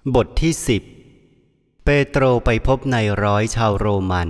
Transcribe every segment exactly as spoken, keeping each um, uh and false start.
บทที่สิบเปโตรไปพบนายร้อยชาวโรมัน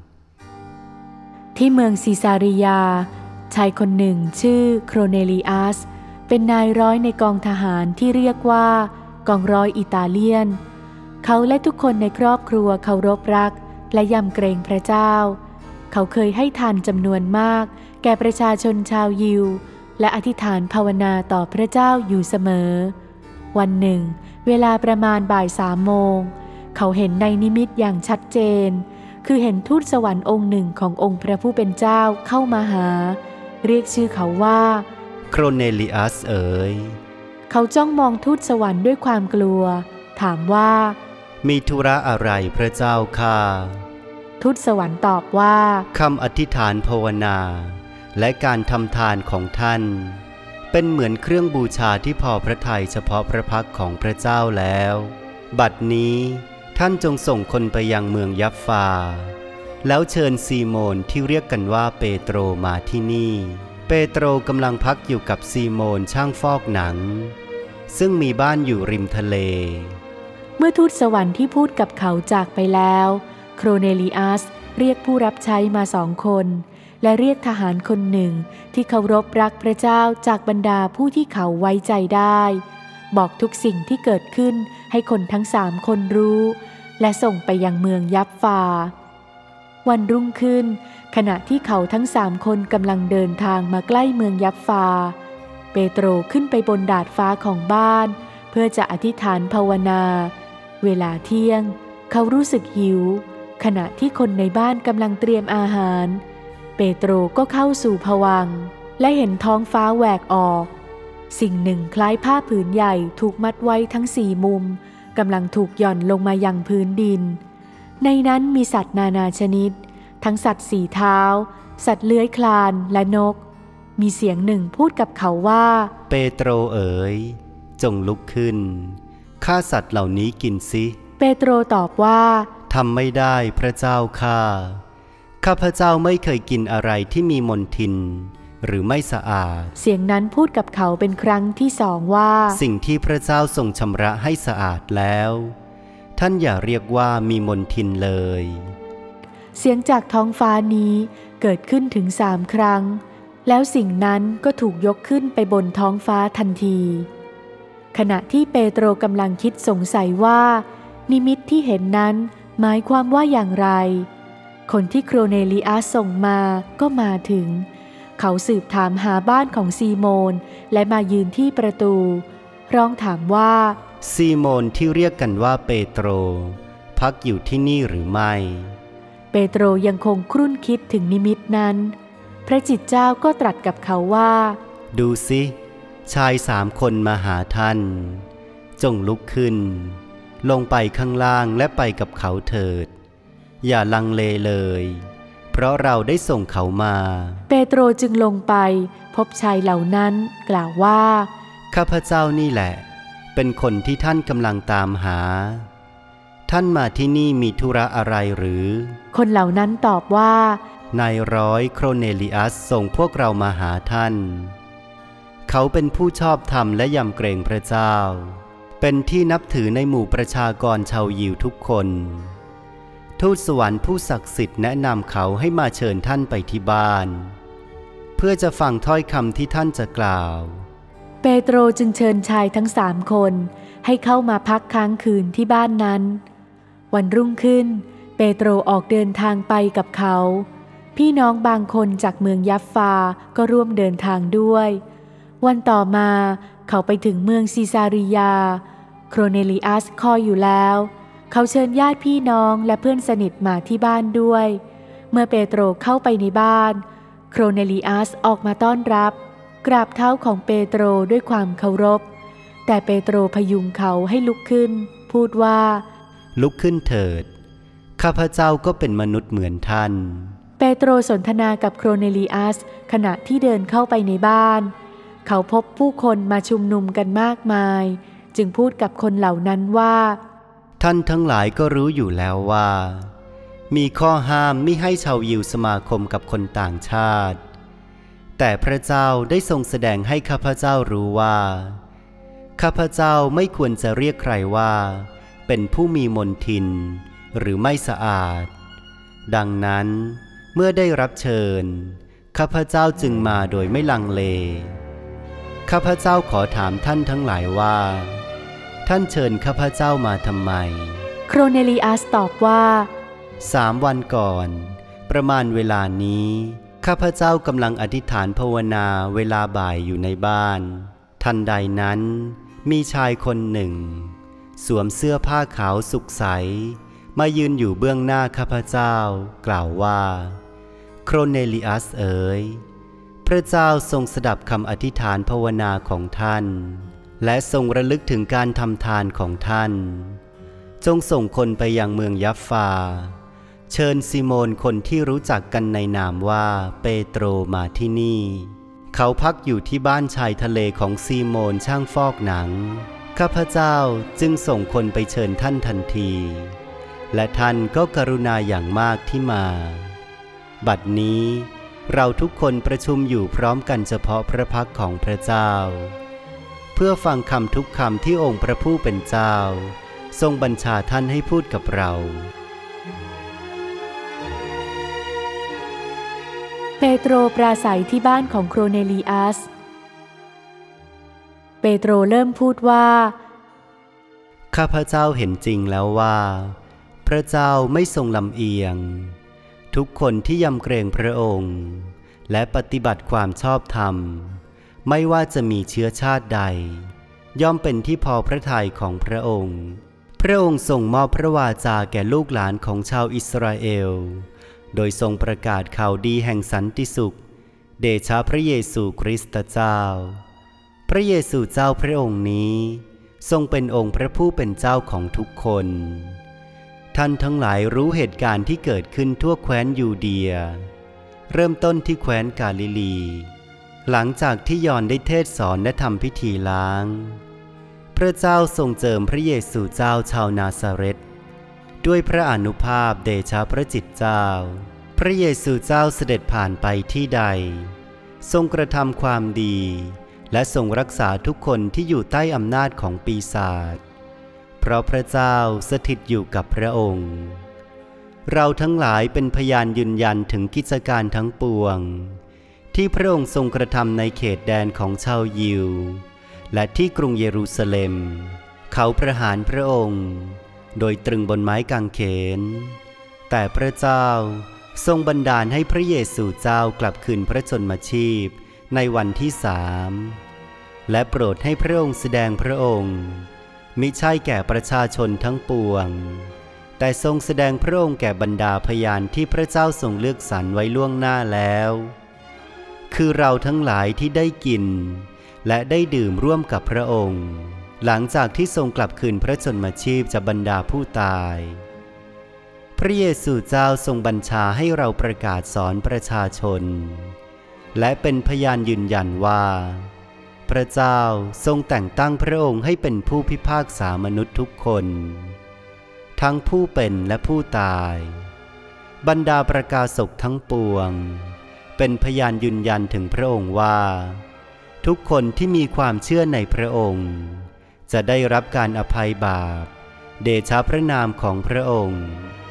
ที่เมืองซีซาริยาชายคนหนึ่งชื่อโครเนลีอัสเป็นนายร้อยในกองทหารที่เรียกว่ากองร้อยอิตาเลียนเขาและทุกคนในครอบครัวเคารพรักและยำเกรงพระเจ้าเขาเคยให้ทานจำนวนมากแก่ประชาชนชาวยิวและอธิษฐานภาวนาต่อพระเจ้าอยู่เสมอวันหนึ่งเวลาประมาณบ่ายสามโมงเขาเห็นในนิมิตอย่างชัดเจนคือเห็นทูตสวรรค์องค์หนึ่งขององค์พระผู้เป็นเจ้าเข้ามาหาเรียกชื่อเขาว่าโครเนลิอัสเอ๋ยเขาจ้องมองทูตสวรรค์ด้วยความกลัวถามว่ามีธุระอะไรพระเจ้าข้าทูตสวรรค์ตอบว่าคำอธิษฐานภาวนาและการทำทานของท่านเป็นเหมือนเครื่องบูชาที่พอพระทัยเฉพาะพระพักของพระเจ้าแล้วบัดนี้ท่านจงส่งคนไปยังเมืองยัฟฟาแล้วเชิญซีโมนที่เรียกกันว่าเปโตรมาที่นี่เปโตรกำลังพักอยู่กับซีโมนช่างฟอกหนังซึ่งมีบ้านอยู่ริมทะเลเมื่อทูตสวรรค์ที่พูดกับเขาจากไปแล้วโครเนลีอัสเรียกผู้รับใช้มาสองคนและเรียกทหารคนหนึ่งที่เคารพรักพระเจ้าจากบรรดาผู้ที่เขาไว้ใจได้บอกทุกสิ่งที่เกิดขึ้นให้คนทั้งสามคนรู้และส่งไปยังเมืองยัฟฟาวันรุ่งขึ้นขณะที่เขาทั้งสามคนกำลังเดินทางมาใกล้เมืองยัฟฟาเปโตรขึ้นไปบนดาดฟ้าของบ้านเพื่อจะอธิษฐานภาวนาเวลาเที่ยงเขารู้สึกหิวขณะที่คนในบ้านกำลังเตรียมอาหารเปโตรก็เข้าสู่ภวังค์และเห็นท้องฟ้าแหวกออกสิ่งหนึ่งคล้ายผ้าผืนใหญ่ถูกมัดไว้ทั้งสี่มุมกำลังถูกหย่อนลงมายังพื้นดินในนั้นมีสัตว์นานาชนิดทั้งสัตว์สี่เท้าสัตว์เลื้อยคลานและนกมีเสียงหนึ่งพูดกับเขาว่าเปโตรเอ๋ยจงลุกขึ้นฆ่าสัตว์เหล่านี้กินสิเปโตรตอบว่าทำไม่ได้พระเจ้าข้าข้าพเจ้าไม่เคยกินอะไรที่มีมลทินหรือไม่สะอาดเสียงนั้นพูดกับเขาเป็นครั้งที่สองว่าสิ่งที่พระเจ้าทรงชำระให้สะอาดแล้วท่านอย่าเรียกว่ามีมลทินเลยเสียงจากท้องฟ้านี้เกิดขึ้นถึงสามครั้งแล้วสิ่งนั้นก็ถูกยกขึ้นไปบนท้องฟ้าทันทีขณะที่เปโตรกำลังคิดสงสัยว่านิมิตที่เห็นนั้นหมายความว่าอย่างไรคนที่โครเนลีอัสส่งมาก็มาถึงเขาสืบถามหาบ้านของซีโมนและมายืนที่ประตูร้องถามว่าซีโมนที่เรียกกันว่าเปโตรพักอยู่ที่นี่หรือไม่เปโตรยังคงครุ่นคิดถึงนิมิตนั้นพระจิตเจ้าก็ตรัสกับเขาว่าดูสิชายสามคนมาหาท่านจงลุกขึ้นลงไปข้างล่างและไปกับเขาเถิดอย่าลังเลเลยเพราะเราได้ส่งเขามาเปโตรจึงลงไปพบชายเหล่านั้นกล่าวว่าข้าพเจ้านี่แหละเป็นคนที่ท่านกำลังตามหาท่านมาที่นี่มีธุระอะไรหรือคนเหล่านั้นตอบว่านายร้อยโครเนลีอัสส่งพวกเรามาหาท่านเขาเป็นผู้ชอบธรรมและยำเกรงพระเจ้าเป็นที่นับถือในหมู่ประชากรชาวยิวทุกคนทูตสวรรค์ผู้ศักดิ์สิทธิ์แนะนำเขาให้มาเชิญท่านไปที่บ้านเพื่อจะฟังถ้อยคำที่ท่านจะกล่าวเปโตรจึงเชิญชายทั้งสามคนให้เข้ามาพักค้างคืนที่บ้านนั้นวันรุ่งขึ้นเปโตรออกเดินทางไปกับเขาพี่น้องบางคนจากเมืองยัฟฟาก็ร่วมเดินทางด้วยวันต่อมาเขาไปถึงเมืองซีซาริยาโครเนลีอัสคอยอยู่แล้วเขาเชิญญาติพี่น้องและเพื่อนสนิทมาที่บ้านด้วยเมื่อเปโตรเข้าไปในบ้านโครเนลีอัสออกมาต้อนรับกราบเท้าของเปโตรด้วยความเคารพแต่เปโตรพยุงเขาให้ลุกขึ้นพูดว่าลุกขึ้นเถิดข้าพเจ้าก็เป็นมนุษย์เหมือนท่านเปโตรสนทนากับโครเนลีอัสขณะที่เดินเข้าไปในบ้านเขาพบผู้คนมาชุมนุมกันมากมายจึงพูดกับคนเหล่านั้นว่าท่านทั้งหลายก็รู้อยู่แล้วว่ามีข้อห้ามมิให้ชาวยิวสมาคมกับคนต่างชาติแต่พระเจ้าได้ทรงแสดงให้ข้าพเจ้ารู้ว่าข้าพเจ้าไม่ควรจะเรียกใครว่าเป็นผู้มีมนทินหรือไม่สะอาดดังนั้นเมื่อได้รับเชิญข้าพเจ้าจึงมาโดยไม่ลังเลข้าพเจ้าขอถามท่านทั้งหลายว่าท่านเชิญข้าพเจ้ามาทำไมโครเนลีอัสตอบว่าสามวันก่อนประมาณเวลานี้ข้าพเจ้ากำลังอธิษฐานภาวนาเวลาบ่ายอยู่ในบ้านทันใดนั้นมีชายคนหนึ่งสวมเสื้อผ้าขาวสุกใสมายืนอยู่เบื้องหน้าข้าพเจ้ากล่าวว่าโครเนลีอัสเอ๋ยพระเจ้าทรงสดับคำอธิษฐานภาวนาของท่านและทรงระลึกถึงการทำทานของท่านจงส่งคนไปยังเมืองยัฟฟาเชิญซิโมนคนที่รู้จักกันในนามว่าเปโตรมาที่นี่เขาพักอยู่ที่บ้านชายทะเลของซีโมนช่างฟอกหนังข้าพเจ้าจึงส่งคนไปเชิญท่านทันทีและท่านก็กรุณาอย่างมากที่มาบัดนี้เราทุกคนประชุมอยู่พร้อมกันเฉพาะพระพักของพระเจ้าเพื่อฟังคำทุกคำที่องค์พระผู้เป็นเจ้าทรงบัญชาท่านให้พูดกับเราเปโตรปราศัยที่บ้านของโครเนลีอัสเปโตรเริ่มพูดว่าข้าพเจ้าเห็นจริงแล้วว่าพระเจ้าไม่ทรงลำเอียงทุกคนที่ยำเกรงพระองค์และปฏิบัติความชอบธรรมไม่ว่าจะมีเชื้อชาติใดย่อมเป็นที่พอพระทัยของพระองค์พระองค์ทรงมอบพระวาจาแก่ลูกหลานของชาวอิสราเอลโดยทรงประกาศข่าวดีแห่งสันติสุขเดชะพระเยซูคริสต์เจ้าพระเยซูเจ้าพระองค์นี้ทรงเป็นองค์พระผู้เป็นเจ้าของทุกคนท่านทั้งหลายรู้เหตุการณ์ที่เกิดขึ้นทั่วแคว้นยูเดียเริ่มต้นที่แคว้นกาลิลีหลังจากที่ยอห์นได้เทศน์สอนและทำพิธีล้างพระเจ้าทรงเจิมพระเยซูเจ้าชาวนาซาเรตด้วยพระอานุภาพเดชะพระจิตเจ้าพระเยซูเจ้าเสด็จผ่านไปที่ใดทรงกระทำความดีและทรงรักษาทุกคนที่อยู่ใต้อำนาจของปีศาจเพราะพระเจ้าสถิตอยู่กับพระองค์เราทั้งหลายเป็นพยานยืนยันถึงกิจการทั้งปวงที่พระองค์ทรงกระทำในเขตแดนของชาวยิวและที่กรุงเยรูซาเล็มเขาประหารพระองค์โดยตรึงบนไม้กางเขนแต่พระเจ้าทรงบันดาลให้พระเยซูเจ้ากลับคืนพระชนมชีพในวันที่สามและโปรดให้พระองค์แสดงพระองค์มิใช่แก่ประชาชนทั้งปวงแต่ทรงแสดงพระองค์แก่บรรดาพยานที่พระเจ้าทรงเลือกสรรไว้ล่วงหน้าแล้วคือเราทั้งหลายที่ได้กินและได้ดื่มร่วมกับพระองค์หลังจากที่ทรงกลับคืนพระชนมชีพจากบรรดาผู้ตายพระเยซูเจ้าทรงบัญชาให้เราประกาศสอนประชาชนและเป็นพยานยืนยันว่าพระเจ้าทรงแต่งตั้งพระองค์ให้เป็นผู้พิพากษามนุษย์ทุกคนทั้งผู้เป็นและผู้ตายบรรดาประกาศกทั้งปวงเป็นพยานยืนยันถึงพระองค์ว่าทุกคนที่มีความเชื่อในพระองค์จะได้รับการอภัยบาปเดชะพระนามของพระองค์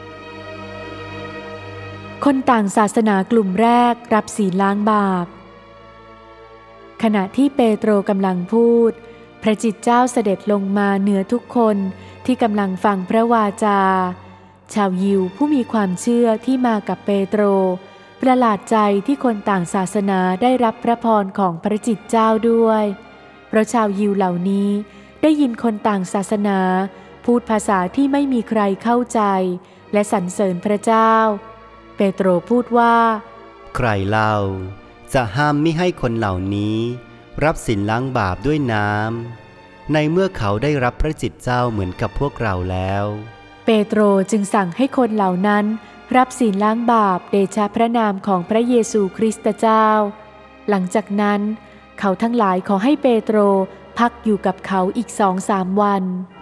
คนต่างศาสนากลุ่มแรกรับศีลล้างบาปขณะที่เปโตรกำลังพูดพระจิตเจ้าเสด็จลงมาเหนือทุกคนที่กำลังฟังพระวาจาชาวยิวผู้มีความเชื่อที่มากับเปโตรประหลาดใจที่คนต่างศาสนาได้รับพระพรของพระจิตเจ้าด้วยเพราะชาวยิวเหล่านี้ได้ยินคนต่างศาสนาพูดภาษาที่ไม่มีใครเข้าใจและสรรเสริญพระเจ้าเปโตรพูดว่าใครเล่าจะห้ามมิให้คนเหล่านี้รับศีลล้างบาปด้วยน้ำในเมื่อเขาได้รับพระจิตเจ้าเหมือนกับพวกเราแล้วเปโตรจึงสั่งให้คนเหล่านั้นรับศีลล้างบาปเดชะพระนามของพระเยซูคริสต์เจ้าหลังจากนั้นเขาทั้งหลายขอให้เปโตรพักอยู่กับเขาอีกสองสามวัน